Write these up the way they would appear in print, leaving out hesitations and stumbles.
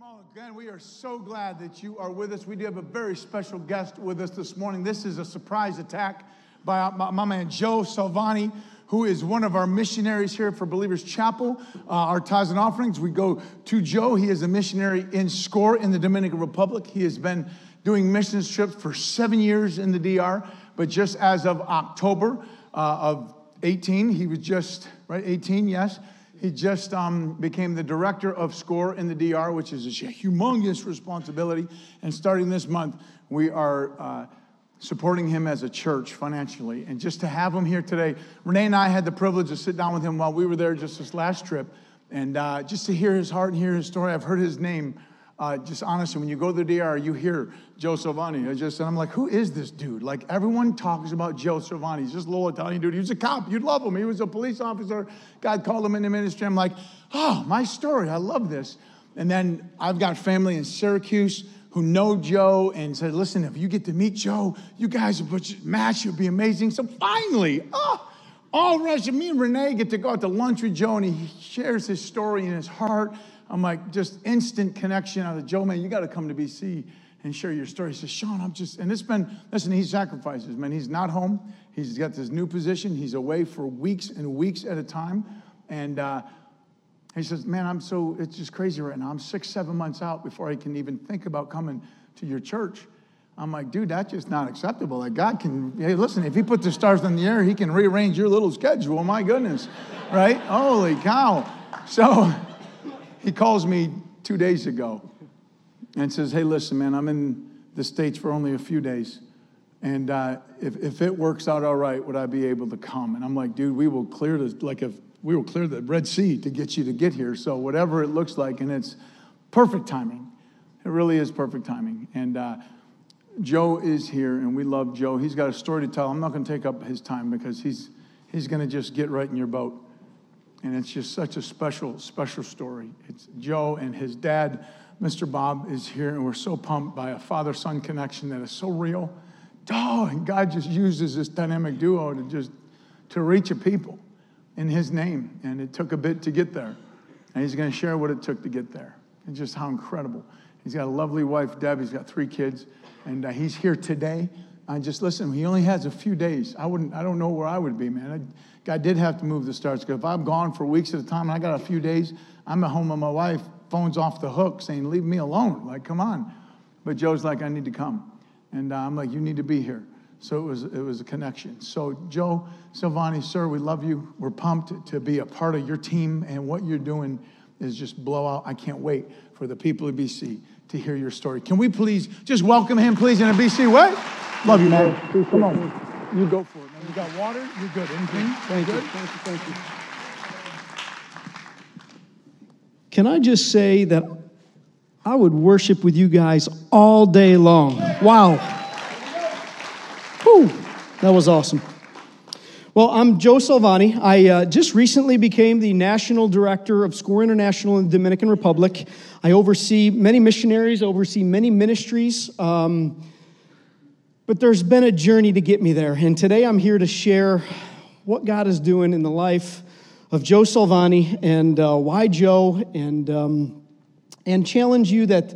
Well, again, we are so glad that you are with us. We do have a very special guest with us this morning. This is a surprise attack by my man Joe Salvani, who is one of our missionaries here for Believers Chapel. Our tithes and offerings, we go to Joe. He is a missionary in SCORE in the Dominican Republic. He has been doing missions trips for 7 years in the DR, but just as of October of 18, he was just, 18, yes. He just became the director of SCORE in the DR, which is a humongous responsibility. And starting this month, we are supporting him as a church financially. And just to have him here today, Renee and I had the privilege to sit down with him while we were there just this last trip. And just to hear his heart and hear his story, I've heard his name. Just honestly, when you go to the DR, you hear Joe Salvani. And I'm like, who is this dude? Like, everyone talks about Joe Salvani. He's just a little Italian dude. He was a cop. You'd love him. He was a police officer. God called him into ministry. I'm like, oh, my story. I love this. And then I've got family in Syracuse who know Joe and said, listen, if you get to meet Joe, you guys will match. You'll be amazing. So finally, all right, me and Renee get to go out to lunch with Joe, and he shares his story and his heart. I'm like, just instant connection. I was like, Joe, man, you got to come to BC and share your story. He says, Sean, and it's been, listen, he sacrifices, man. He's not home. He's got this new position. He's away for weeks and weeks at a time. And he says, man, it's just crazy right now. I'm 6-7 months out before I can even think about coming to your church. I'm like, dude, that's just not acceptable. Like, God can, hey, listen, if he put the stars in the air, he can rearrange your little schedule. My goodness, right? Holy cow. So he calls me 2 days ago and says, hey, listen, man, I'm in the States for only a few days. And if it works out all right, would I be able to come? And I'm like, dude, we will clear the Red Sea to get you to get here. So whatever it looks like, and it's perfect timing. It really is perfect timing. And Joe is here, and we love Joe. He's got a story to tell. I'm not going to take up his time because he's going to just get right in your boat. And it's just such a special, special story. It's Joe and his dad, Mr. Bob, is here, and we're so pumped by a father-son connection that is so real. Oh, and God just uses this dynamic duo to reach a people in his name. And it took a bit to get there. And he's going to share what it took to get there and just how incredible. He's got a lovely wife, Deb. He's got 3 kids. And he's here today. Listen, he only has a few days. I don't know where I would be, man. God did have to move the stars. Because if I'm gone for weeks at a time and I got a few days, I'm at home with my wife, phone's off the hook, saying, leave me alone. Like, come on. But Joe's like, I need to come. And I'm like, you need to be here. So it was a connection. So Joe Salvani, sir, we love you. We're pumped to be a part of your team. And what you're doing is just blow out. I can't wait for the people of BC to hear your story. Can we please just welcome him, please, in a BC way? Love you, man. Come on. You go for it, man. You got water? You're good. Anything? Thank you. Thank you. Can I just say that I would worship with you guys all day long. Wow. Whew. That was awesome. Well, I'm Joe Salvani. I just recently became the National Director of SCORE International in the Dominican Republic. I oversee many missionaries, oversee many ministries, but there's been a journey to get me there. And today I'm here to share what God is doing in the life of Joe Salvani and why Joe, and challenge you that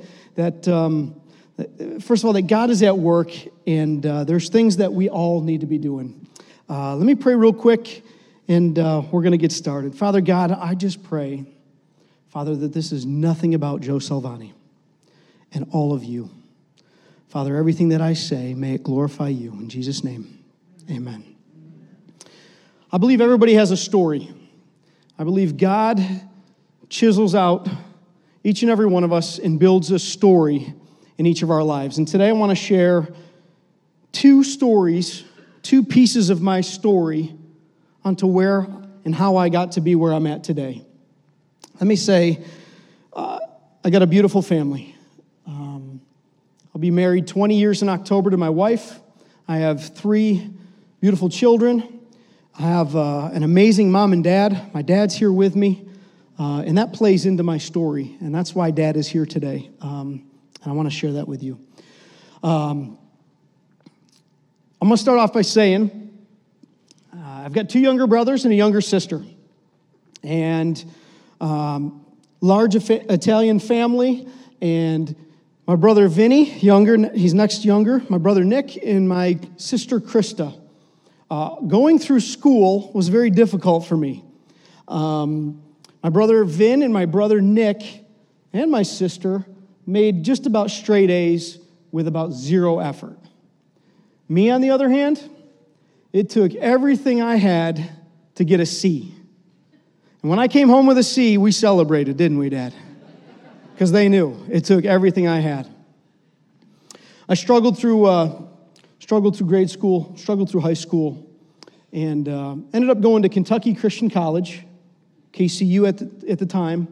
first of all, that God is at work, and there's things that we all need to be doing. Let me pray real quick, and we're going to get started. Father God, I just pray, Father, that this is nothing about Joe Salvani and all of you. Father, everything that I say, may it glorify you. In Jesus' name, amen. I believe everybody has a story. I believe God chisels out each and every one of us and builds a story in each of our lives. And today I want to share 2 stories, 2 pieces of my story onto where and how I got to be where I'm at today. Let me say, I got a beautiful family. I'll be married 20 years in October to my wife. I have 3 beautiful children. I have an amazing mom and dad. My dad's here with me, and that plays into my story, and that's why Dad is here today, and I want to share that with you. I'm going to start off by saying I've got 2 younger brothers and a younger sister, and large Italian family, And my brother Vinny, he's next younger, my brother Nick, and my sister Krista. Going through school was very difficult for me. My brother Vin and my brother Nick and my sister made just about straight A's with about zero effort. Me, on the other hand, it took everything I had to get a C. And when I came home with a C, we celebrated, didn't we, Dad? Because they knew it took everything I had. I struggled through grade school, struggled through high school, and ended up going to Kentucky Christian College, KCU at the time,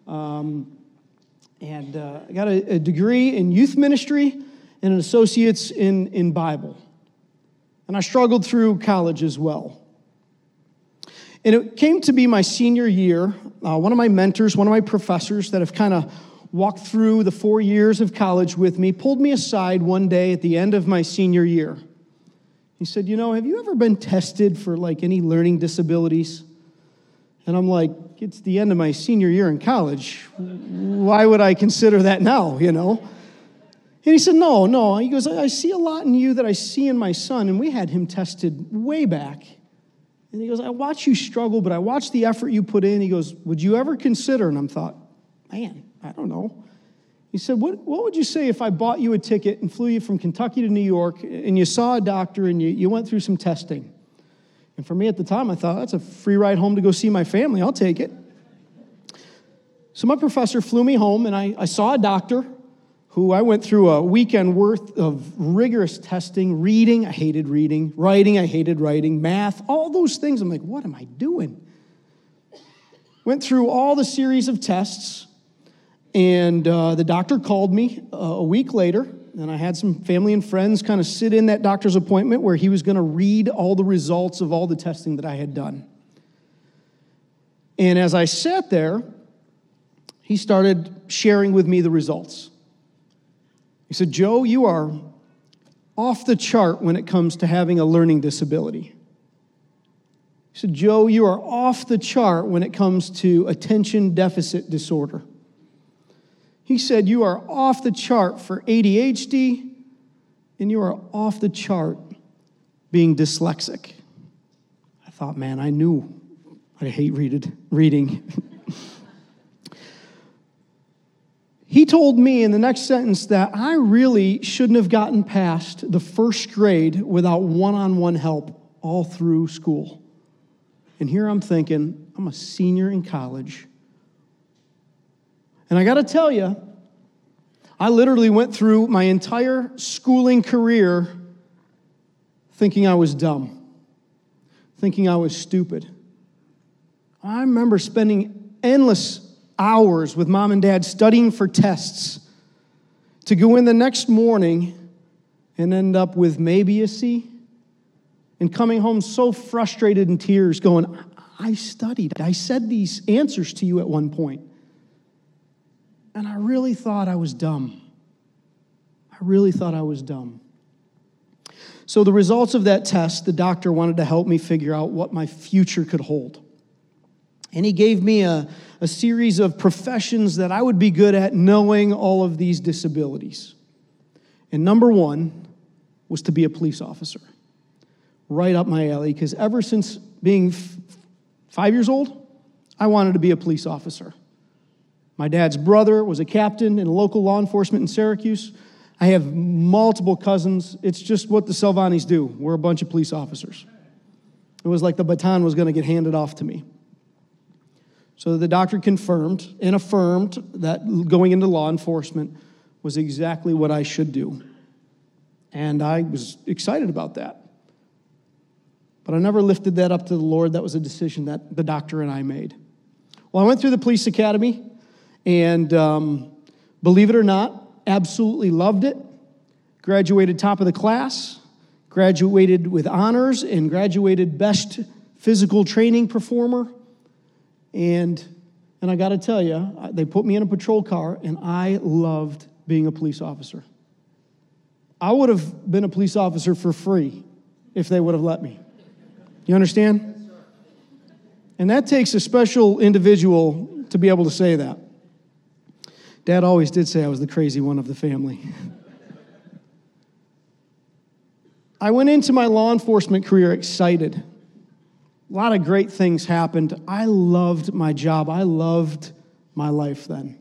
and I got a degree in youth ministry and an associate's in Bible. And I struggled through college as well. And it came to be my senior year. One of my mentors, one of my professors that have kind of walked through the 4 years of college with me, pulled me aside one day at the end of my senior year. He said, have you ever been tested for like any learning disabilities? And I'm like, it's the end of my senior year in college. Why would I consider that now, And he said, no. He goes, I see a lot in you that I see in my son. And we had him tested way back. And he goes, I watch you struggle, but I watch the effort you put in. He goes, would you ever consider? And I'm thought, man, I don't know. He said, what would you say if I bought you a ticket and flew you from Kentucky to New York and you saw a doctor and you went through some testing? And for me at the time, I thought, that's a free ride home to go see my family. I'll take it. So my professor flew me home, and I saw a doctor who I went through a weekend worth of rigorous testing, reading, I hated reading, writing, I hated writing, math, all those things. I'm like, what am I doing? Went through all the series of tests, and the doctor called me a week later, and I had some family and friends kind of sit in that doctor's appointment where he was going to read all the results of all the testing that I had done. And as I sat there, he started sharing with me the results. He said, Joe, you are off the chart when it comes to having a learning disability. He said, Joe, you are off the chart when it comes to attention deficit disorder. He said, you are off the chart for ADHD, and you are off the chart being dyslexic. I thought, man, I knew I hate reading. He told me in the next sentence that I really shouldn't have gotten past the first grade without one-on-one help all through school. And here I'm thinking, I'm a senior in college. And I got to tell you, I literally went through my entire schooling career thinking I was dumb, thinking I was stupid. I remember spending endless hours with mom and dad studying for tests to go in the next morning and end up with maybe a C, and coming home so frustrated in tears going, I studied. I said these answers to you at one point. And I really thought I was dumb. So the results of that test, the doctor wanted to help me figure out what my future could hold. And he gave me a series of professions that I would be good at knowing all of these disabilities. And number one was to be a police officer. Right up my alley, because ever since being 5 years old, I wanted to be a police officer. My dad's brother was a captain in local law enforcement in Syracuse. I have multiple cousins. It's just what the Salvanis do. We're a bunch of police officers. It was like the baton was going to get handed off to me. So the doctor confirmed and affirmed that going into law enforcement was exactly what I should do. And I was excited about that. But I never lifted that up to the Lord. That was a decision that the doctor and I made. Well, I went through the police academy, and believe it or not, absolutely loved it. Graduated top of the class, graduated with honors, and graduated best physical training performer. And I got to tell you, they put me in a patrol car, and I loved being a police officer. I would have been a police officer for free if they would have let me. You understand? And that takes a special individual to be able to say that. Dad always did say I was the crazy one of the family. I went into my law enforcement career excited. A lot of great things happened. I loved my job. I loved my life then.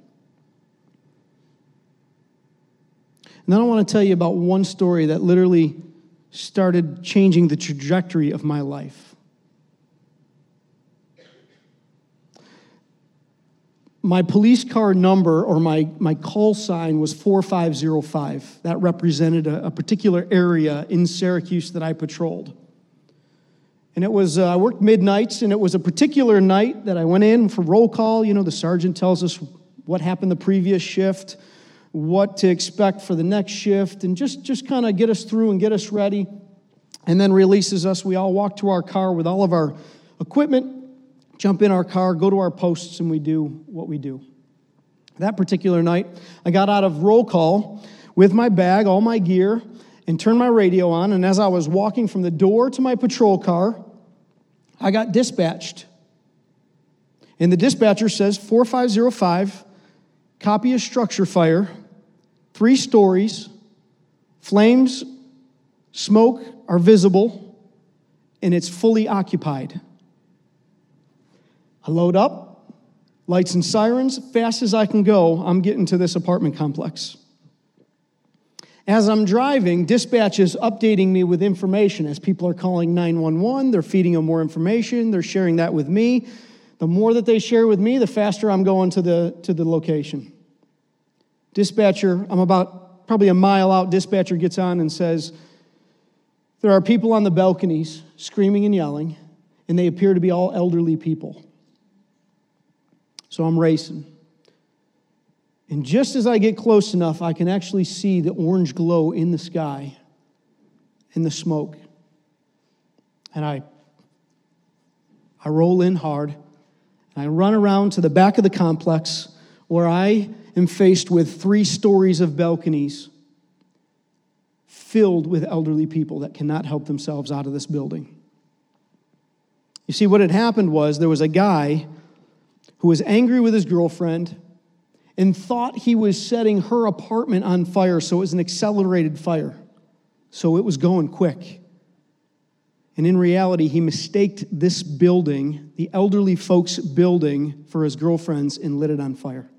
And then I want to tell you about one story that literally started changing the trajectory of my life. My police car number, or my call sign, was 4505. That represented a particular area in Syracuse that I patrolled. And it was, I worked midnights, and it was a particular night that I went in for roll call. You know, the sergeant tells us what happened the previous shift, what to expect for the next shift, and just kind of get us through and get us ready, and then releases us. We all walk to our car with all of our equipment, jump in our car, go to our posts, and we do what we do. That particular night, I got out of roll call with my bag, all my gear, and turned my radio on, and as I was walking from the door to my patrol car, I got dispatched. And the dispatcher says, 4505, copy of structure fire, 3 stories, flames, smoke are visible, and it's fully occupied. I load up, lights and sirens, fast as I can go, I'm getting to this apartment complex. As I'm driving, dispatch is updating me with information. As people are calling 911, they're feeding them more information, they're sharing that with me. The more that they share with me, the faster I'm going to the location. Dispatcher, I'm about probably a mile out, dispatcher gets on and says, there are people on the balconies screaming and yelling, and they appear to be all elderly people. So I'm racing. And just as I get close enough, I can actually see the orange glow in the sky and the smoke. And I roll in hard, and I run around to the back of the complex where I am faced with 3 stories of balconies filled with elderly people that cannot help themselves out of this building. You see, what had happened was there was a guy who was angry with his girlfriend and thought he was setting her apartment on fire, so it was an accelerated fire. So it was going quick. And in reality, he mistaked this building, the elderly folks' building, for his girlfriend's and lit it on fire.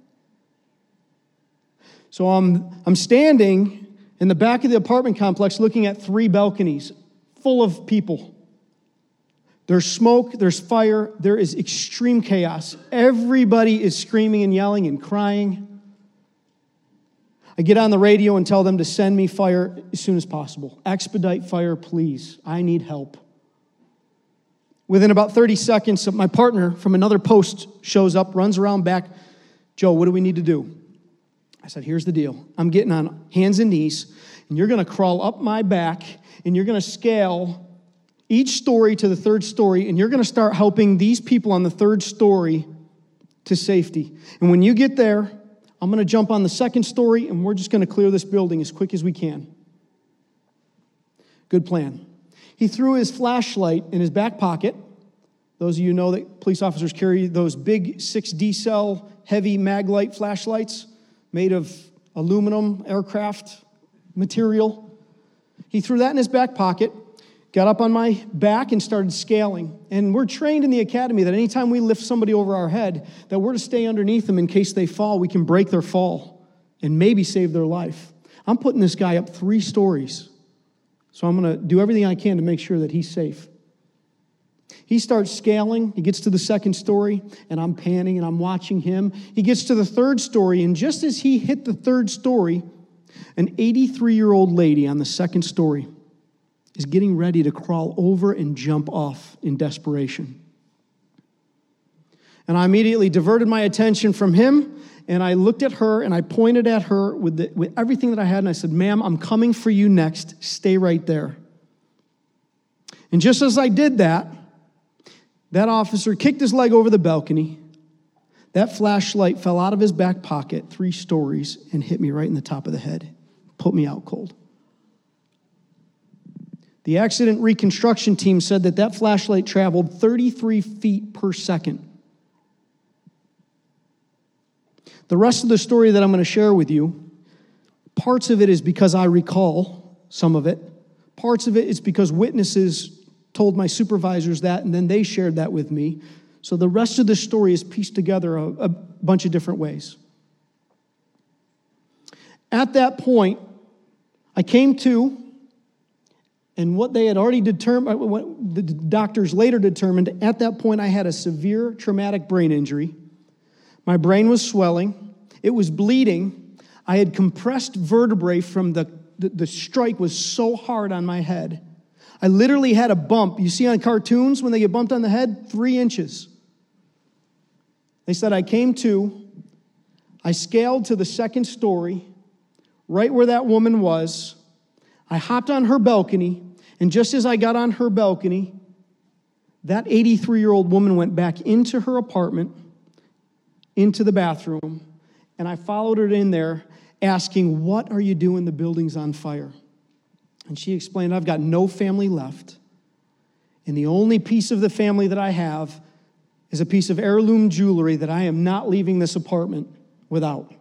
So I'm standing in the back of the apartment complex looking at 3 balconies full of people. There's smoke, there's fire, there is extreme chaos. Everybody is screaming and yelling and crying. I get on the radio and tell them to send me fire as soon as possible. Expedite fire, please. I need help. Within about 30 seconds, my partner from another post shows up, runs around back. Joe, what do we need to do? I said, here's the deal. I'm getting on hands and knees, and you're going to crawl up my back, and you're going to scale each story to the 3rd story, and you're going to start helping these people on the 3rd story to safety. And when you get there, I'm going to jump on the 2nd story, and we're just going to clear this building as quick as we can. Good plan. He threw his flashlight in his back pocket. Those of you know that police officers carry those big 6D cell heavy Maglite flashlights made of aluminum aircraft material. He threw that in his back pocket, got up on my back and started scaling. And we're trained in the academy that anytime we lift somebody over our head, that we're to stay underneath them in case they fall. We can break their fall and maybe save their life. I'm putting this guy up 3 stories. So I'm going to do everything I can to make sure that he's safe. He starts scaling. He gets to the 2nd story, and I'm panning, and I'm watching him. He gets to the 3rd story, and just as he hit the 3rd story, an 83-year-old lady on the 2nd story is getting ready to crawl over and jump off in desperation. And I immediately diverted my attention from him, and I looked at her, and I pointed at her with everything that I had, and I said, ma'am, I'm coming for you next. Stay right there. And just as I did that, that officer kicked his leg over the balcony. That flashlight fell out of his back pocket 3 stories and hit me right in the top of the head. Put me out cold. The accident reconstruction team said that flashlight traveled 33 feet per second. The rest of the story that I'm going to share with you, parts of it is because I recall some of it. Parts of it is because witnesses told my supervisors that, and then they shared that with me. So the rest of the story is pieced together a bunch of different ways. At that point, I came to, and what they had already determined, what the doctors later determined, at that point I had a severe traumatic brain injury. My brain was swelling. It was bleeding. I had compressed vertebrae from the strike was so hard on my head. I literally had a bump. You see on cartoons when they get bumped on the head? 3 inches. They said I came to, I scaled to the second story, right where that woman was. I hopped on her balcony, and just as I got on her balcony, that 83-year-old woman went back into her apartment, into the bathroom, and I followed her in there asking, "What are you doing? The building's on fire." And she explained, "I've got no family left, and the only piece of the family that I have is a piece of heirloom jewelry that I am not leaving this apartment without."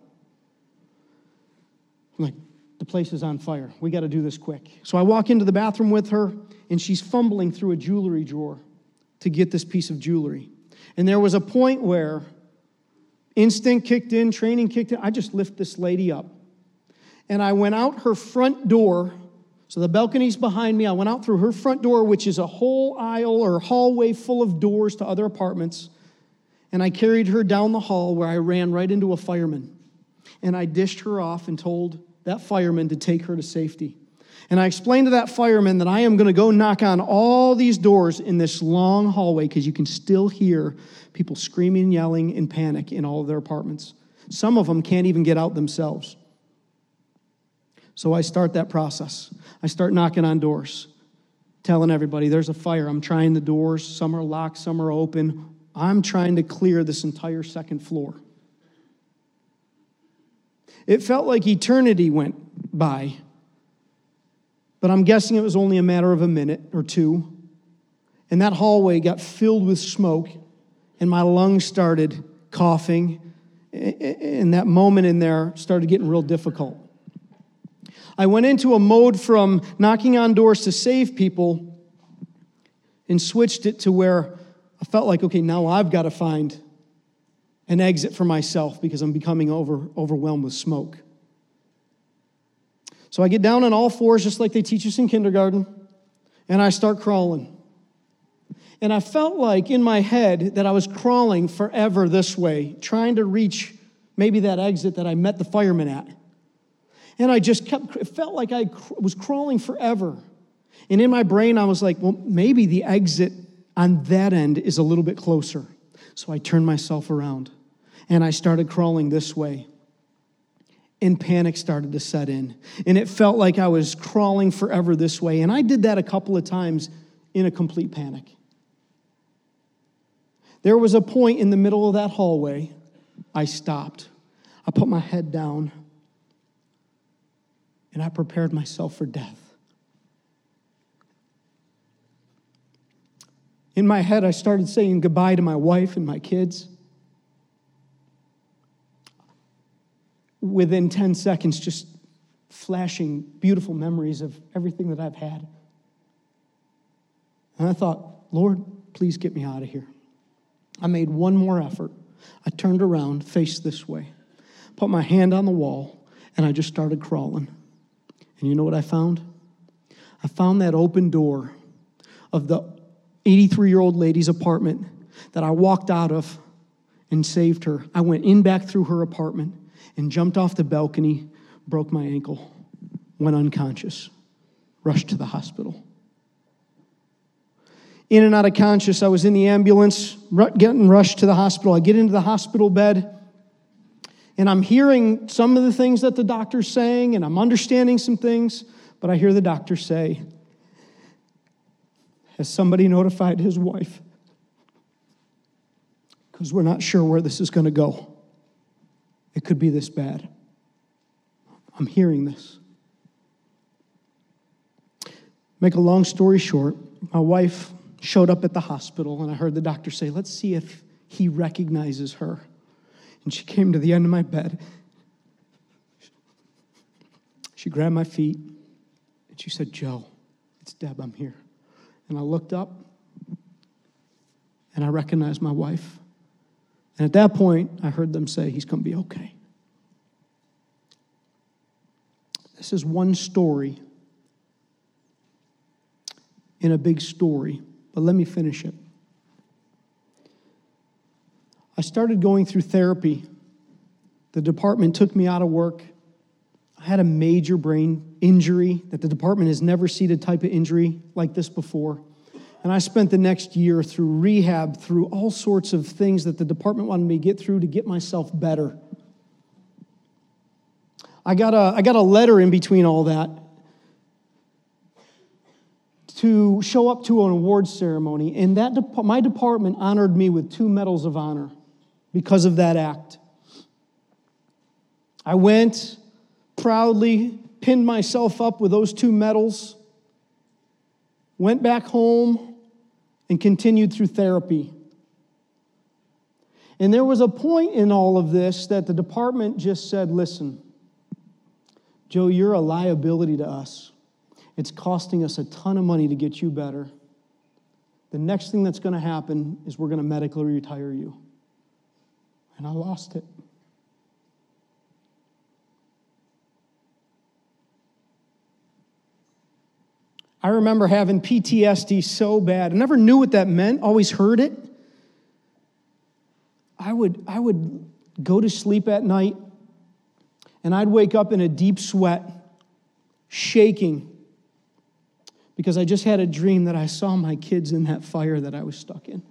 I'm like, the place is on fire. We got to do this quick. So I walk into the bathroom with her, and she's fumbling through a jewelry drawer to get this piece of jewelry. And there was a point where instinct kicked in, training kicked in. I just lift this lady up. And I went out her front door. So the balcony's behind me. I went out through her front door, which is a whole aisle or hallway full of doors to other apartments. And I carried her down the hall where I ran right into a fireman. And I dished her off and told that fireman to take her to safety. And I explained to that fireman that I am going to go knock on all these doors in this long hallway because you can still hear people screaming and yelling in panic in all of their apartments. Some of them can't even get out themselves. So I start that process. I start knocking on doors, telling everybody there's a fire. I'm trying the doors. Some are locked, some are open. I'm trying to clear this entire second floor. It felt like eternity went by, but I'm guessing it was only a matter of a minute or two. And that hallway got filled with smoke, and my lungs started coughing, and that moment in there started getting real difficult. I went into a mode from knocking on doors to save people and switched it to where I felt like, okay, now I've got to find an exit for myself because I'm becoming overwhelmed with smoke. So I get down on all fours just like they teach us in kindergarten, and I start crawling. And I felt like in my head that I was crawling forever this way, trying to reach maybe that exit that I met the fireman at. And I just it felt like I was crawling forever. And in my brain, I was like, well, maybe the exit on that end is a little bit closer. So I turned myself around, and I started crawling this way. And panic started to set in. And it felt like I was crawling forever this way. And I did that a couple of times in a complete panic. There was a point in the middle of that hallway, I stopped. I put my head down, and I prepared myself for death. In my head, I started saying goodbye to my wife and my kids. Within 10 seconds, just flashing beautiful memories of everything that I've had. And I thought, Lord, please get me out of here. I made one more effort. I turned around, faced this way, put my hand on the wall, and I just started crawling. And you know what I found? I found that open door of the 83-year-old lady's apartment that I walked out of and saved her. I went in back through her apartment and jumped off the balcony, broke my ankle, went unconscious, rushed to the hospital. In and out of conscious, I was in the ambulance, getting rushed to the hospital. I get into the hospital bed, and I'm hearing some of the things that the doctor's saying, and I'm understanding some things, but I hear the doctor say, has somebody notified his wife? Because we're not sure where this is going to go. It could be this bad. I'm hearing this. Make a long story short, my wife showed up at the hospital, and I heard the doctor say, let's see if he recognizes her. And she came to the end of my bed. She grabbed my feet, and she said, "Joe, it's Deb, I'm here." And I looked up, and I recognized my wife. And at that point, I heard them say, "He's going to be okay." This is one story in a big story, but let me finish it. I started going through therapy. The department took me out of work. I had a major brain injury that the department has never seen a type of injury like this before. And I spent the next year through rehab, through all sorts of things that the department wanted me to get through to get myself better. I got a letter in between all that to show up to an awards ceremony, and my department honored me with 2 medals of honor because of that act. I went proudly, pinned myself up with those 2 medals, went back home, and continued through therapy. And there was a point in all of this that the department just said, "Listen, Joe, you're a liability to us. It's costing us a ton of money to get you better. The next thing that's going to happen is we're going to medically retire you." And I lost it. I remember having PTSD so bad. I never knew what that meant, always heard it. I would go to sleep at night, and I'd wake up in a deep sweat, shaking, because I just had a dream that I saw my kids in that fire that I was stuck in.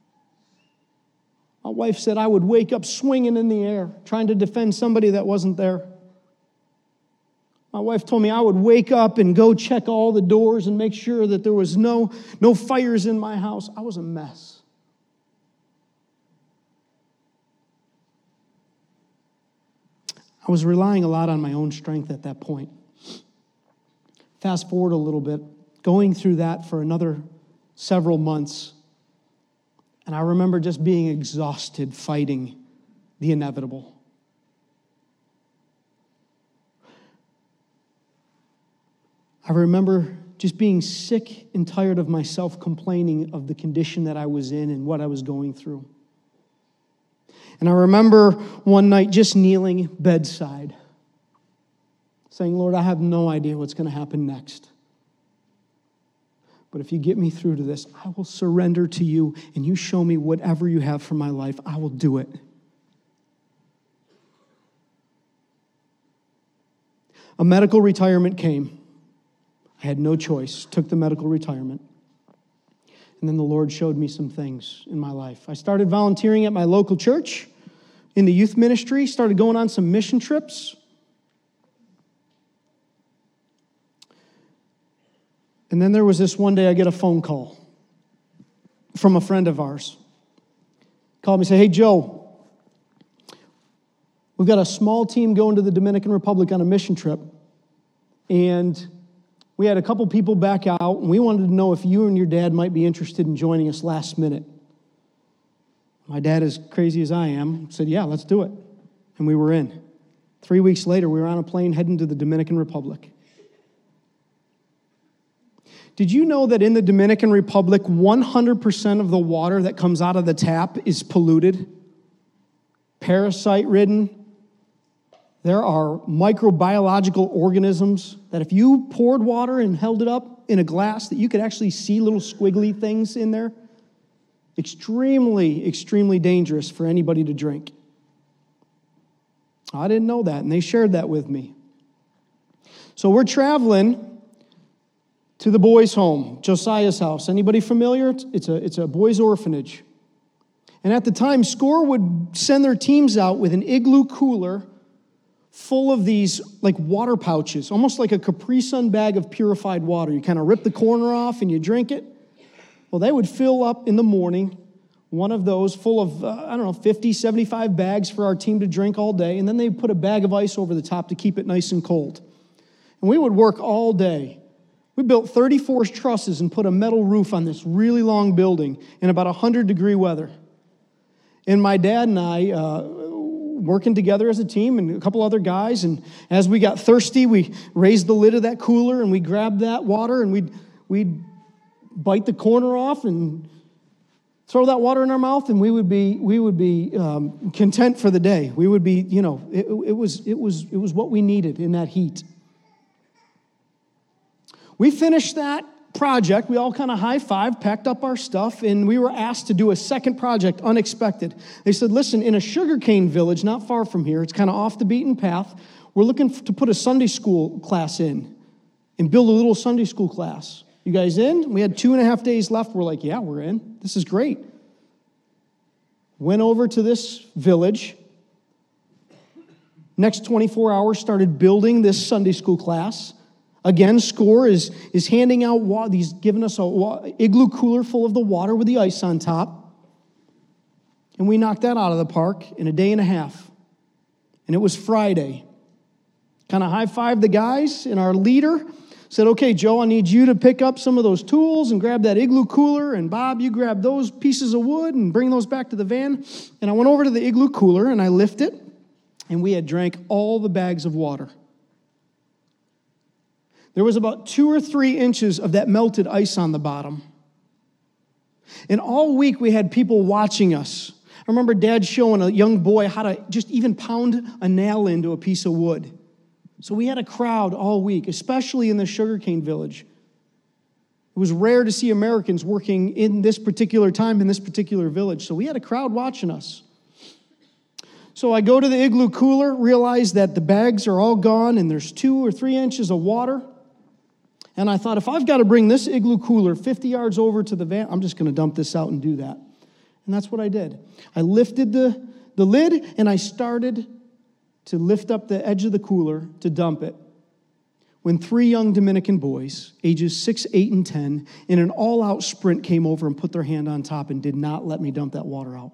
My wife said I would wake up swinging in the air, trying to defend somebody that wasn't there. My wife told me I would wake up and go check all the doors and make sure that there was no fires in my house. I was a mess. I was relying a lot on my own strength at that point. Fast forward a little bit, going through that for another several months, and I remember just being exhausted fighting the inevitable. I remember just being sick and tired of myself complaining of the condition that I was in and what I was going through. And I remember one night just kneeling bedside, saying, "Lord, I have no idea what's going to happen next. But if you get me through to this, I will surrender to you, and you show me whatever you have for my life, I will do it." A medical retirement came. I had no choice, took the medical retirement. And then the Lord showed me some things in my life. I started volunteering at my local church in the youth ministry, started going on some mission trips. And then there was this one day I get a phone call from a friend of ours. Called me and said, "Hey, Joe, we've got a small team going to the Dominican Republic on a mission trip. And we had a couple people back out, and we wanted to know if you and your dad might be interested in joining us last minute." My dad, as crazy as I am, said, "Yeah, let's do it." And we were in. 3 weeks later, we were on a plane heading to the Dominican Republic. Did you know that in the Dominican Republic, 100% of the water that comes out of the tap is polluted, parasite-ridden? There are microbiological organisms that if you poured water and held it up in a glass, that you could actually see little squiggly things in there. Extremely, extremely dangerous for anybody to drink. I didn't know that, and they shared that with me. So we're traveling to the boys' home, Josiah's house. Anybody familiar? It's a boys' orphanage. And at the time, SCORE would send their teams out with an igloo cooler full of these like water pouches, almost like a Capri Sun bag of purified water. You kind of rip the corner off and you drink it. Well, they would fill up in the morning one of those full of, 50, 75 bags for our team to drink all day, and then they'd put a bag of ice over the top to keep it nice and cold. And we would work all day. We built 34 trusses and put a metal roof on this really long building in about 100-degree weather. And my dad and I, working together as a team and a couple other guys. And as we got thirsty, we raised the lid of that cooler and we grabbed that water and we'd bite the corner off and throw that water in our mouth, and we would be content for the day. We would be, it was what we needed in that heat. We finished that project. We all kind of high-fived, packed up our stuff, and we were asked to do a second project, unexpected. They said, listen, in a sugarcane village not far from here, it's kind of off the beaten path, we're looking to put a Sunday school class in and build a little Sunday school class. You guys in? We had 2.5 days left. We're like, yeah, we're in. This is great. Went over to this village. Next 24 hours, started building this Sunday school class. Again, SCORE is handing out water. He's giving us a igloo cooler full of the water with the ice on top. And we knocked that out of the park in a day and a half. And it was Friday. Kind of high-fived the guys, and our leader said, okay, Joe, I need you to pick up some of those tools and grab that igloo cooler, and Bob, you grab those pieces of wood and bring those back to the van. And I went over to the igloo cooler, and I lifted it, and we had drank all the bags of water. There was about 2 or 3 inches of that melted ice on the bottom. And all week we had people watching us. I remember Dad showing a young boy how to just even pound a nail into a piece of wood. So we had a crowd all week, especially in the sugarcane village. It was rare to see Americans working in this particular time in this particular village. So we had a crowd watching us. So I go to the igloo cooler, realize that the bags are all gone and there's 2 or 3 inches of water. And I thought, if I've got to bring this igloo cooler 50 yards over to the van, I'm just going to dump this out and do that. And that's what I did. I lifted the lid and I started to lift up the edge of the cooler to dump it, when 3 young Dominican boys, ages 6, 8, and 10, in an all-out sprint came over and put their hand on top and did not let me dump that water out.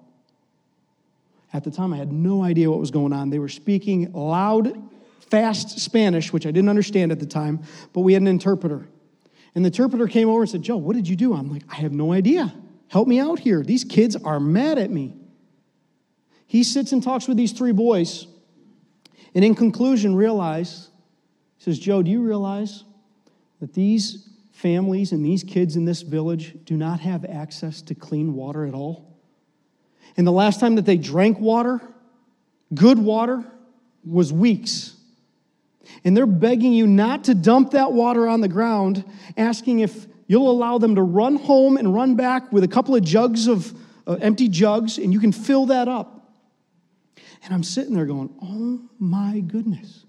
At the time, I had no idea what was going on. They were speaking loud, fast Spanish, which I didn't understand at the time, but we had an interpreter. And the interpreter came over and said, Joe, what did you do? I'm like, I have no idea. Help me out here. These kids are mad at me. He sits and talks with these 3 boys. And in conclusion, he says, Joe, do you realize that these families and these kids in this village do not have access to clean water at all? And the last time that they drank water, good water, was weeks. And they're begging you not to dump that water on the ground, asking if you'll allow them to run home and run back with a couple of jugs of empty jugs, and you can fill that up. And I'm sitting there going, oh my goodness.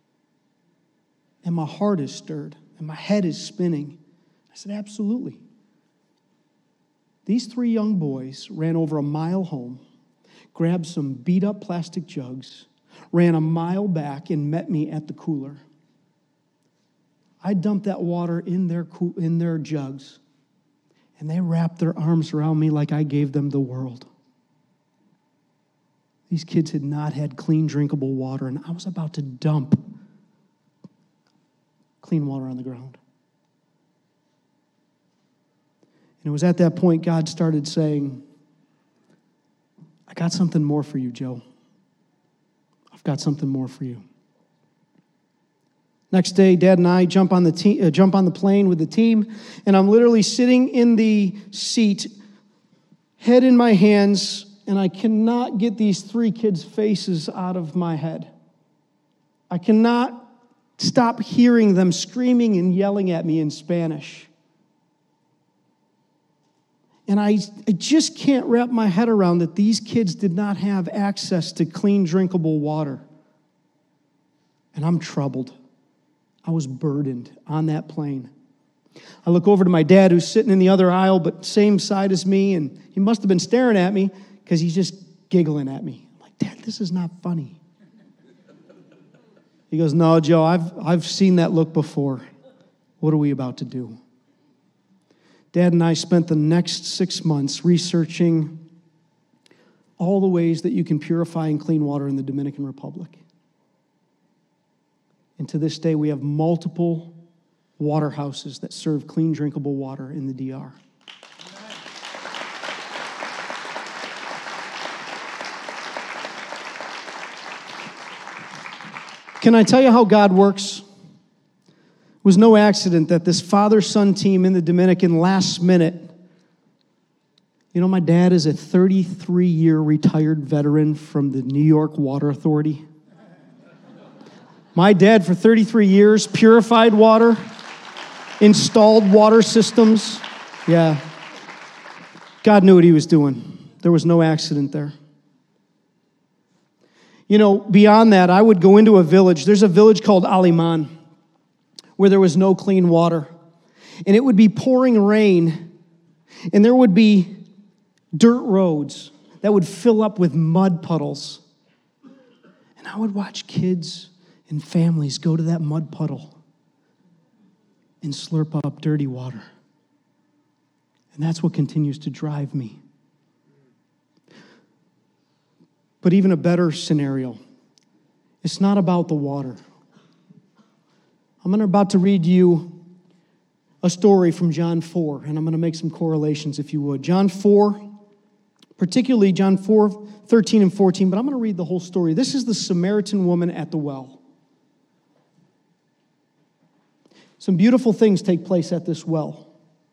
And my heart is stirred, and my head is spinning. I said, absolutely. These 3 young boys ran over a mile home, grabbed some beat-up plastic jugs, ran a mile back, and met me at the cooler. I dumped that water in their jugs, and they wrapped their arms around me like I gave them the world. These kids had not had clean, drinkable water, and I was about to dump clean water on the ground. And it was at that point God started saying, I got something more for you, Joe. I've got something more for you. Next day, Dad and I jump on the plane with the team, and I'm literally sitting in the seat, head in my hands, and I cannot get these 3 kids' faces out of my head. I cannot stop hearing them screaming and yelling at me in Spanish. And I just can't wrap my head around that these kids did not have access to clean, drinkable water. And I'm troubled. I was burdened on that plane. I look over to my dad, who's sitting in the other aisle, but same side as me, and he must have been staring at me because he's just giggling at me. I'm like, Dad, this is not funny. He goes, no, Joe, I've seen that look before. What are we about to do? Dad and I spent the next 6 months researching all the ways that you can purify and clean water in the Dominican Republic. And to this day, we have multiple water houses that serve clean, drinkable water in the DR. Can I tell you how God works? It was no accident that this father-son team in the Dominican last minute, you know, my dad is a 33-year retired veteran from the New York Water Authority. My dad, for 33 years, purified water, installed water systems. Yeah. God knew what he was doing. There was no accident there. You know, beyond that, I would go into a village. There's a village called Aliman where there was no clean water. And it would be pouring rain, and there would be dirt roads that would fill up with mud puddles. And I would watch kids and families go to that mud puddle and slurp up dirty water. And that's what continues to drive me. But even a better scenario, it's not about the water. I'm about to read you a story from John 4, and I'm going to make some correlations if you would. John 4, particularly John 4, 13 and 14, but I'm going to read the whole story. This is the Samaritan woman at the well. Some beautiful things take place at this well.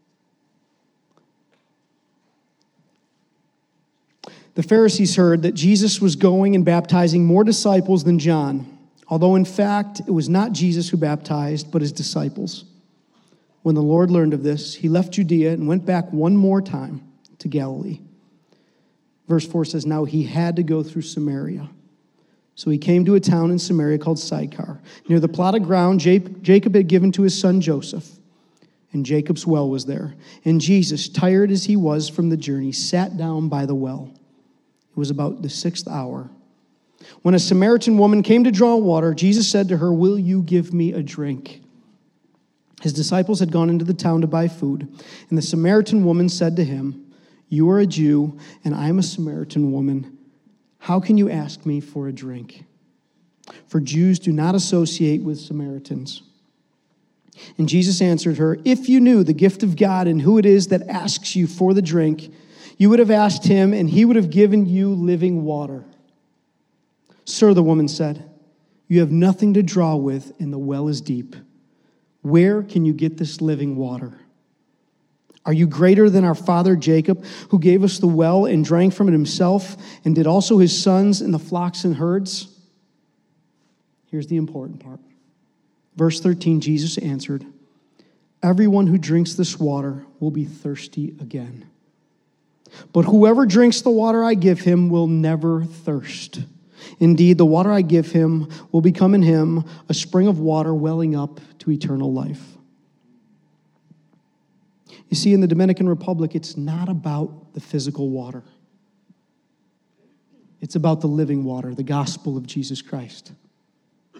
The Pharisees heard that Jesus was going and baptizing more disciples than John, although in fact it was not Jesus who baptized, but his disciples. When the Lord learned of this, he left Judea and went back one more time to Galilee. Verse 4 says, now he had to go through Samaria. So he came to a town in Samaria called Sychar, near the plot of ground Jacob had given to his son Joseph. And Jacob's well was there. And Jesus, tired as he was from the journey, sat down by the well. It was about the 6th hour. When a Samaritan woman came to draw water, Jesus said to her, will you give me a drink? His disciples had gone into the town to buy food. And the Samaritan woman said to him, you are a Jew, and I am a Samaritan woman. How can you ask me for a drink? For Jews do not associate with Samaritans. And Jesus answered her, if you knew the gift of God and who it is that asks you for the drink, you would have asked him, and he would have given you living water. Sir, the woman said, you have nothing to draw with, and the well is deep. Where can you get this living water? Are you greater than our father Jacob, who gave us the well and drank from it himself, and did also his sons and the flocks and herds? Here's the important part. Verse 13, Jesus answered, everyone who drinks this water will be thirsty again. But whoever drinks the water I give him will never thirst. Indeed, the water I give him will become in him a spring of water welling up to eternal life. You see, in the Dominican Republic, it's not about the physical water. It's about the living water, the gospel of Jesus Christ. I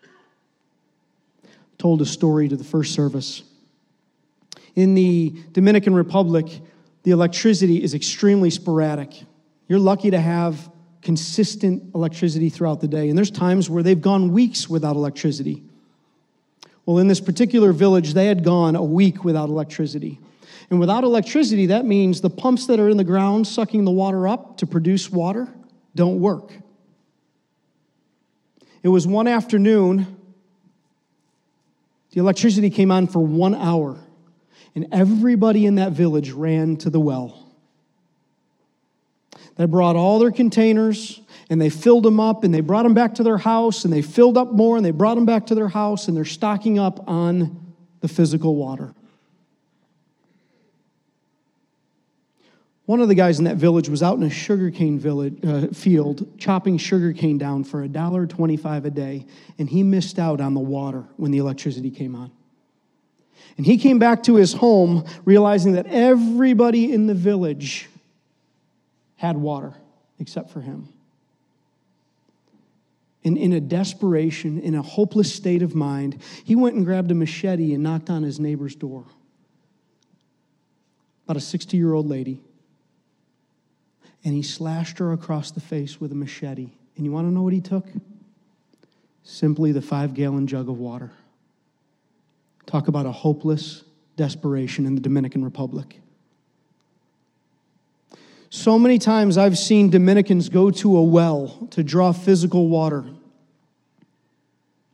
told a story to the first service. In the Dominican Republic, the electricity is extremely sporadic. You're lucky to have consistent electricity throughout the day. And there's times where they've gone weeks without electricity. Well, in this particular village, they had gone a week without electricity. And without electricity, that means the pumps that are in the ground sucking the water up to produce water don't work. It was one afternoon, the electricity came on for 1 hour, and everybody in that village ran to the well. They brought all their containers, and they filled them up, and they brought them back to their house, and they filled up more, and they brought them back to their house, and they're stocking up on the physical water. One of the guys in that village was out in a sugarcane field chopping sugarcane down for $1.25 a day, and he missed out on the water when the electricity came on. And he came back to his home realizing that everybody in the village had water except for him. And in a desperation, in a hopeless state of mind, he went and grabbed a machete and knocked on his neighbor's door. About a 60-year-old lady. And he slashed her across the face with a machete. And you want to know what he took? Simply the 5-gallon jug of water. Talk about a hopeless desperation in the Dominican Republic. So many times I've seen Dominicans go to a well to draw physical water.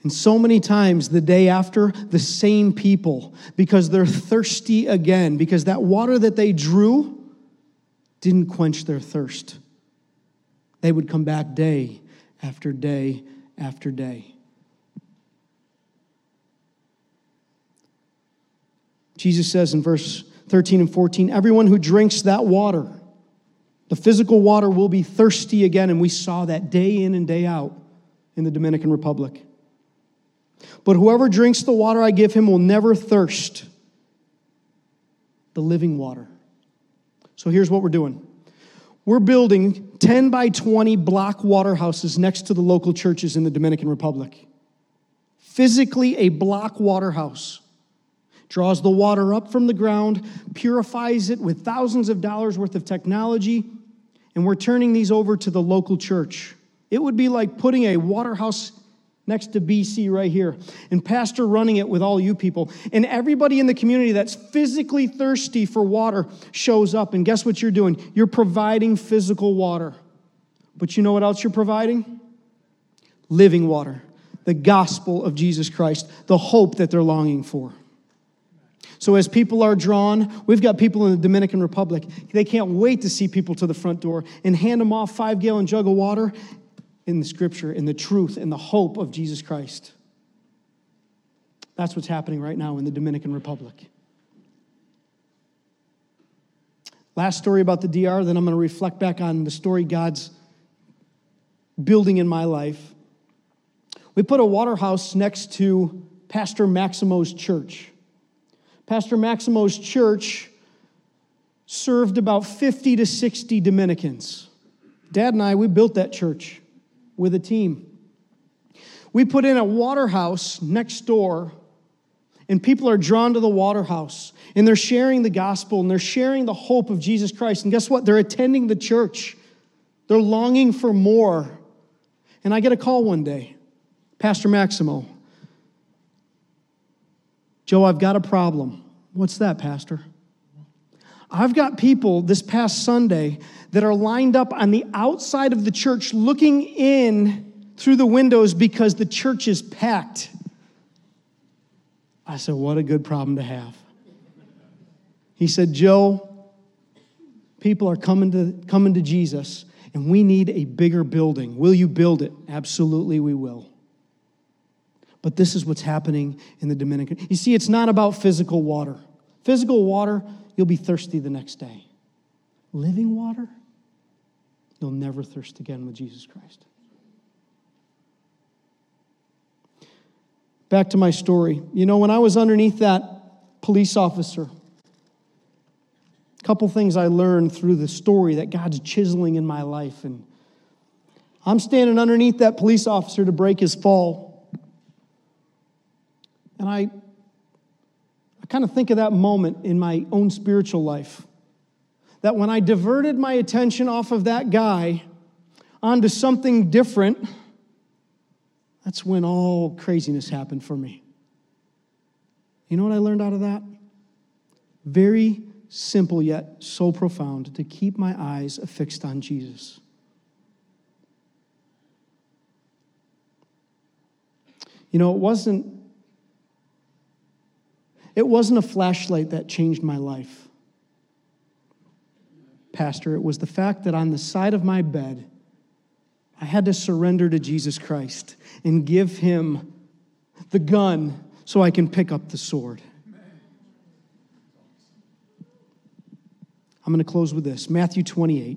And so many times the day after, the same people, because they're thirsty again, because that water that they drew didn't quench their thirst. They would come back day after day after day. Jesus says in verse 13 and 14, everyone who drinks that water, the physical water, will be thirsty again. And we saw that day in and day out in the Dominican Republic. But whoever drinks the water I give him will never thirst. The living water. So here's what we're doing. We're building 10 by 20 block water houses next to the local churches in the Dominican Republic. Physically, a block water house. Draws the water up from the ground, purifies it with thousands of dollars worth of technology, and we're turning these over to the local church. It would be like putting a water house next to BC right here, and pastor running it with all you people. And everybody in the community that's physically thirsty for water shows up, and guess what you're doing? You're providing physical water. But you know what else you're providing? Living water. The gospel of Jesus Christ, the hope that they're longing for. So as people are drawn, we've got people in the Dominican Republic. They can't wait to see people to the front door and hand them off 5-gallon jug of water in the scripture, in the truth, in the hope of Jesus Christ. That's what's happening right now in the Dominican Republic. Last story about the DR, then I'm going to reflect back on the story God's building in my life. We put a water house next to Pastor Maximo's church. Pastor Maximo's church served about 50 to 60 Dominicans. Dad and I, we built that church with a team. We put in a water house next door, and people are drawn to the water house, and they're sharing the gospel, and they're sharing the hope of Jesus Christ. And guess what? They're attending the church. They're longing for more. And I get a call one day, Pastor Maximo, Joe, I've got a problem. What's that, Pastor? I've got people this past Sunday that are lined up on the outside of the church looking in through the windows because the church is packed. I said, what a good problem to have. He said, Joe, people are coming to Jesus, and we need a bigger building. Will you build it? Absolutely, we will. But this is what's happening in the Dominican. You see, it's not about physical water. Physical water, you'll be thirsty the next day. Living water, you'll never thirst again with Jesus Christ. Back to my story. You know, when I was underneath that police officer, a couple things I learned through the story that God's chiseling in my life. And I'm standing underneath that police officer to break his fall. And I kind of think of that moment in my own spiritual life. That when I diverted my attention off of that guy onto something different, that's when all craziness happened for me. You know what I learned out of that? Very simple yet so profound, to keep my eyes affixed on Jesus. You know, it wasn't a flashlight that changed my life, Pastor. It was the fact that on the side of my bed, I had to surrender to Jesus Christ and give him the gun so I can pick up the sword. I'm going to close with this. Matthew 28.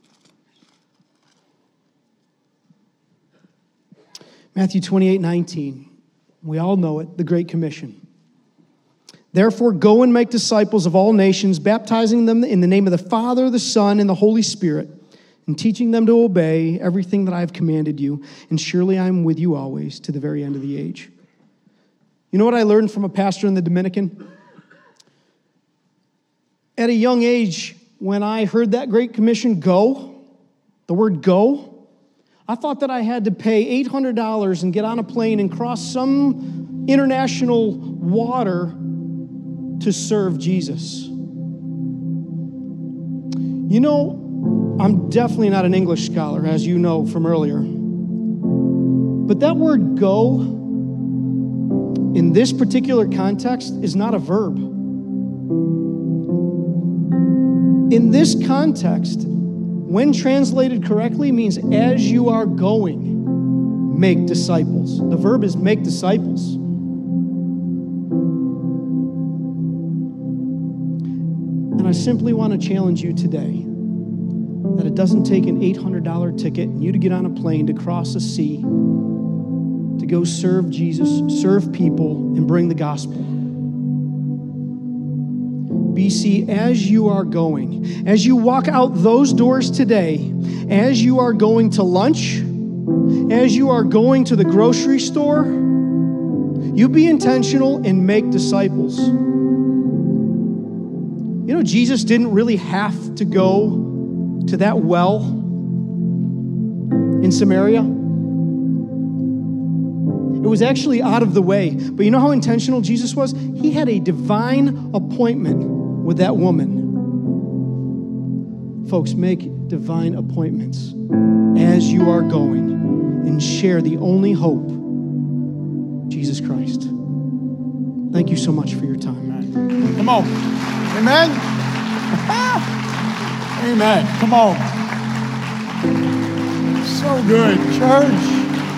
Matthew 28:19. We all know it, the Great Commission. Therefore, go and make disciples of all nations, baptizing them in the name of the Father, the Son, and the Holy Spirit, and teaching them to obey everything that I have commanded you. And surely I am with you always to the very end of the age. You know what I learned from a pastor in the Dominican? At a young age, when I heard that Great Commission, go, the word go, I thought that I had to pay $800 and get on a plane and cross some international water to serve Jesus. You know, I'm definitely not an English scholar, as you know from earlier. But that word go in this particular context is not a verb. In this context, when translated correctly, means as you are going, make disciples. The verb is make disciples. And I simply want to challenge you today that it doesn't take an $800 ticket and you to get on a plane to cross a sea to go serve Jesus, serve people, and bring the gospel. BC, as you are going, as you walk out those doors today, as you are going to lunch, as you are going to the grocery store, you be intentional and make disciples. You know, Jesus didn't really have to go to that well in Samaria. It was actually out of the way. But you know how intentional Jesus was? He had a divine appointment with that woman. Folks, make divine appointments as you are going and share the only hope, Jesus Christ. Thank you so much for your time. Amen. Come on. Amen. Amen. Come on. So good, church.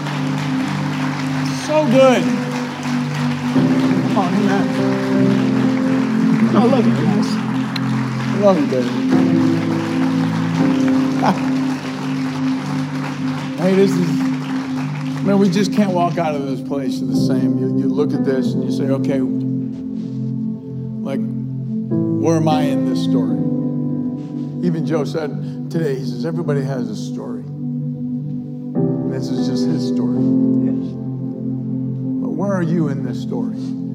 So good. Come on, amen. I love you guys. I love you, baby. Hey, this is, man, we just can't walk out of this place the same. You look at this and you say, okay, like, where am I in this story? Even Joe said today, he says, everybody has a story. And this is just his story. Yes. But where are you in this story?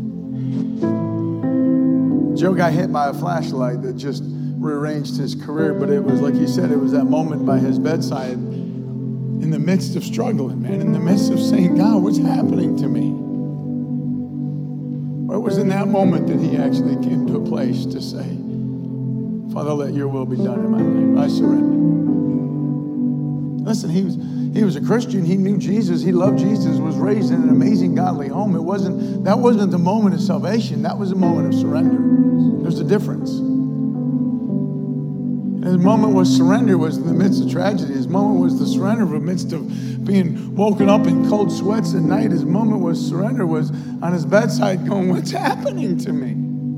Joe got hit by a flashlight that just rearranged his career, but it was, like he said, it was that moment by his bedside in the midst of struggling, man, in the midst of saying, God, what's happening to me? Or it was in that moment that he actually came to a place to say, Father, let your will be done in my life. I surrender. Listen, he was a Christian. He knew Jesus. He loved Jesus, was raised in an amazing godly home. That wasn't the moment of salvation. That was a moment of surrender. There's a difference. And his moment was surrender was in the midst of tragedy. His moment was the surrender in the midst of being woken up in cold sweats at night. His moment was surrender was on his bedside going, what's happening to me?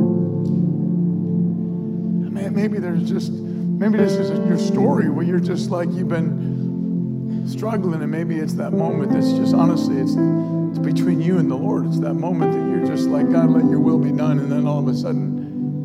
Maybe this is your story where you're just like you've been struggling, and maybe it's that moment that's just honestly it's between you and the Lord. It's that moment that you're just like, God, let your will be done, and then all of a sudden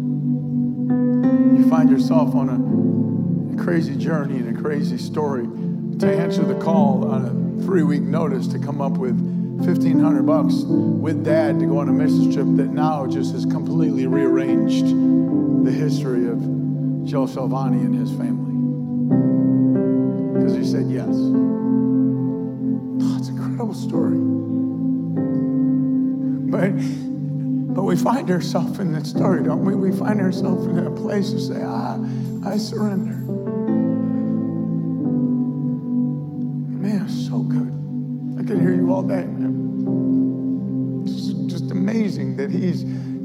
you find yourself on a crazy journey and a crazy story to answer the call on a 3-week notice to come up with $1,500 with Dad to go on a mission trip that now just has completely rearranged the history of Joe Salvani and his family. Because he said yes. Oh, it's an incredible story. But we find ourselves in that story, don't we? We find ourselves in that place to say, I surrender. Man, it's so good. I could hear you all day, man. Just amazing that he's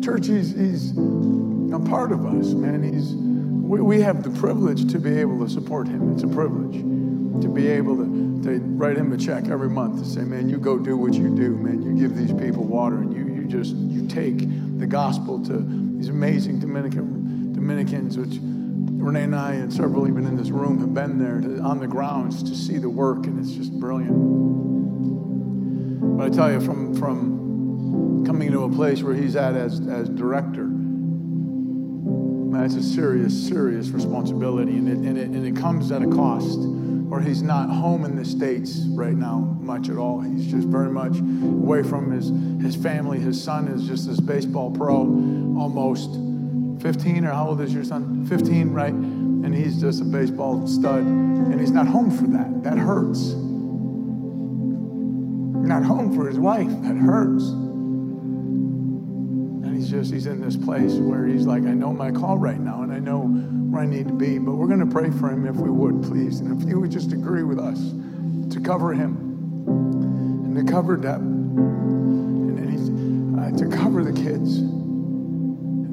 a part of us, man. We have the privilege to be able to support him. It's a privilege to be able to write him a check every month to say, man, you go do what you do, man. You give these people water, and you take the gospel to these amazing Dominicans, which Renee and I and several even in this room have been there on the grounds to see the work, and it's just brilliant. But I tell you, from coming to a place where he's at as director, that's a serious responsibility, and it comes at a cost. Or he's not home in the States right now much at all. He's just very much away from his family. His son is just this baseball pro, almost 15, or how old is your son? 15, right? And he's just a baseball stud, and he's not home for that. That hurts. Not home for his wife. That hurts. He's in this place where he's like, I know my call right now, and I know where I need to be, but we're going to pray for him if we would, please. And if you would just agree with us to cover him and to cover Deb. And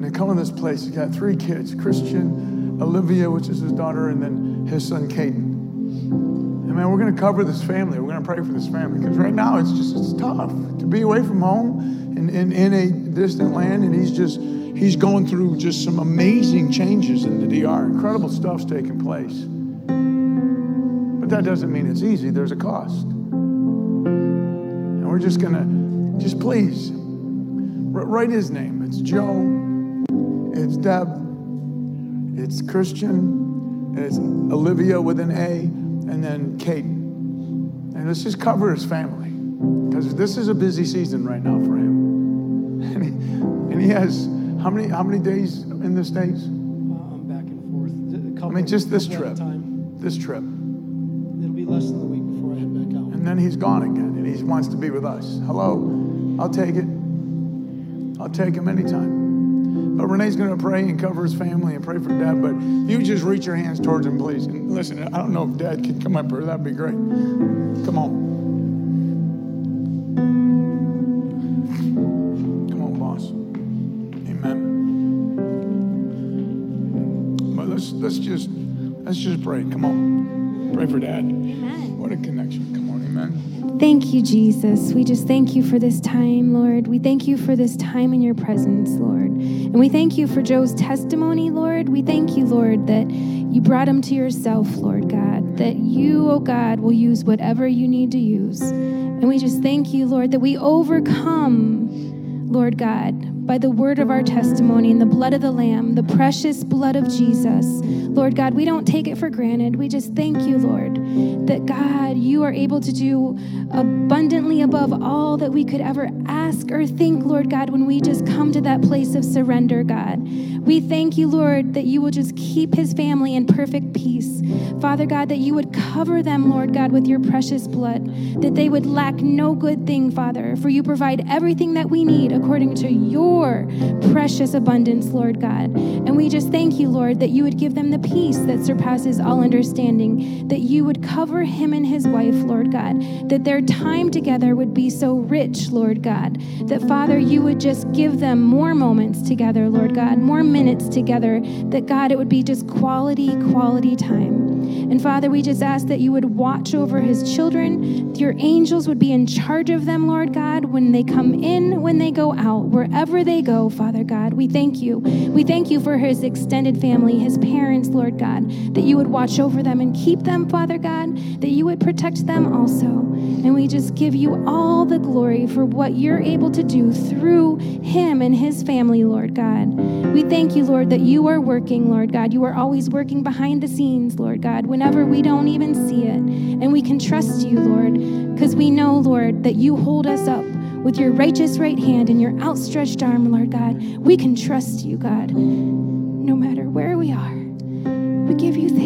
And they come to this place. He's got 3 kids, Christian, Olivia, which is his daughter, and then his son, Caden. And man, we're going to cover this family. We're going to pray for this family. Because right now, it's tough to be away from home in a distant land. And he's going through just some amazing changes in the DR. Incredible stuff's taking place. But that doesn't mean it's easy. There's a cost. And we're just going to, please, write his name. It's Joe. It's Deb. It's Christian. And it's Olivia with an A. And then Caden. And let's just cover his family. Because this is a busy season right now for him. And he has, how many days in the States? I'm back and forth. Just this trip. This trip. It'll be less than a week before I head back out. And then he's gone again, and he wants to be with us. Hello, I'll take it. I'll take him anytime. But Renee's going to pray and cover his family and pray for Dad. But you just reach your hands towards him, please. And listen, I don't know if Dad can come up here. That'd be great. Come on. Come on, boss. Amen. But let's just pray. Come on. Pray for Dad. Amen. What a connection. Come on, amen. Thank you, Jesus. We just thank you for this time, Lord. We thank you for this time in your presence, Lord. And we thank you for Joe's testimony, Lord. We thank you, Lord, that you brought him to yourself, Lord God, that you, oh God, will use whatever you need to use. And we just thank you, Lord, that we overcome, Lord God, by the word of our testimony and the blood of the Lamb, the precious blood of Jesus. Lord God, we don't take it for granted. We just thank you, Lord, that God, you are able to do abundantly above all that we could ever ask or think, Lord God, when we just come to that place of surrender, God. We thank you, Lord, that you will just keep his family in perfect peace. Father God, that you would cover them, Lord God, with your precious blood, that they would lack no good thing, Father, for you provide everything that we need according to your precious abundance, Lord God. And we just thank you, Lord, that you would give them the peace that surpasses all understanding, that you would cover him and his wife, Lord God, that their time together would be so rich, Lord God, that, Father, you would just give them more moments together, Lord God, more minutes together, that, God, it would be just quality time. And, Father, we just ask that you would watch over his children. Your angels would be in charge of them, Lord God, when they come in, when they go out, wherever they go, Father God. We thank you. We thank you for his extended family, his parents, Lord God, that you would watch over them and keep them, Father God, that you would protect them also. And we just give you all the glory for what you're able to do through him and his family, Lord God. We thank you, Lord, that you are working, Lord God. You are always working behind the scenes, Lord God, whenever we don't even see it. And we can trust you, Lord, because we know, Lord, that you hold us up with your righteous right hand and your outstretched arm, Lord God. We can trust you, God, no matter where we are. We give you thanks.